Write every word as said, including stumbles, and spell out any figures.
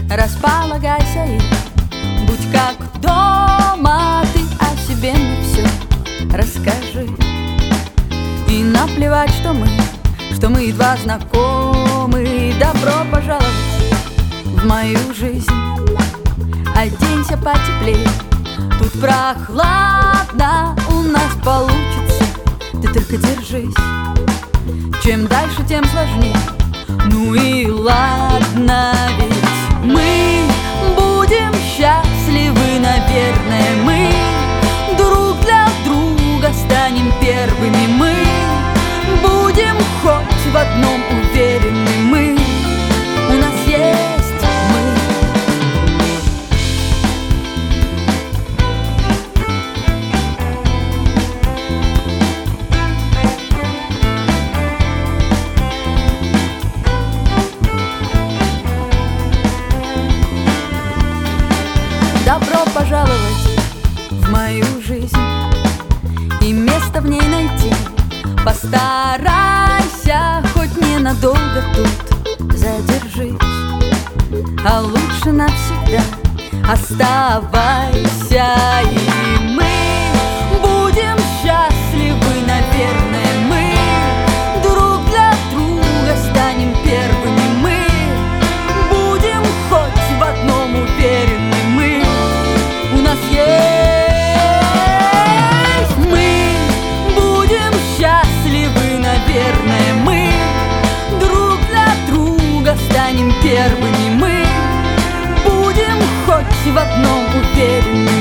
располагайся и будь как дома. Ты о себе мне все расскажи. И наплевать, что мы, что мы едва знакомы. Добро пожаловать в мою жизнь. Оденься потеплее, тут прохладно, у нас получится, ты только держись. Чем дальше, тем сложнее, ну и ладно, ведь мы будем счастливы, наверное. Мы друг для друга станем первыми. Мы будем хоть в одном уверены. Мы, у нас есть мы. Добро пожаловать в мою жизнь и место в ней найти. Постарайся хоть ненадолго тут задержись, а лучше навсегда оставайся. И мы будем счастливы, наверное. Мы друг для друга станем первыми. Мы будем хоть в одном уверены. Мы, у нас есть мы. Будем счастливы, наверное. Мы друг для друга станем первыми. Мы будем хоть в одном уверены.